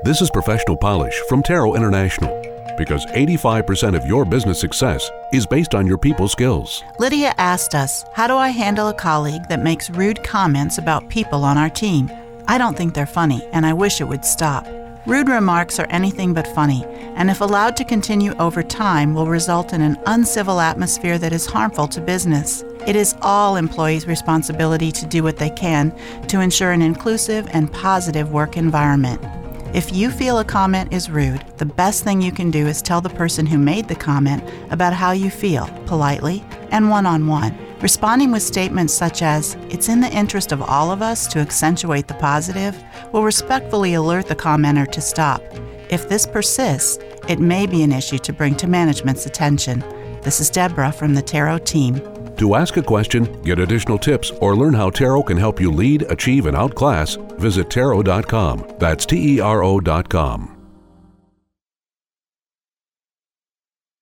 This is Professional Polish from Tarot International, because 85% of your business success is based on your people skills. Lydia asked us, how do I handle a colleague that makes rude comments about people on our team? I don't think they're funny, and I wish it would stop. Rude remarks are anything but funny, and if allowed to continue over time, will result in an uncivil atmosphere that is harmful to business. It is all employees' responsibility to do what they can to ensure an inclusive and positive work environment. If you feel a comment is rude, the best thing you can do is tell the person who made the comment about how you feel, politely and one-on-one. Responding with statements such as, "It's in the interest of all of us to accentuate the positive," will respectfully alert the commenter to stop. If this persists, it may be an issue to bring to management's attention. This is Deborah from the Tarot team. To ask a question, get additional tips, or learn how Tarot can help you lead, achieve, and outclass, visit Tarot.com. That's TERO.com.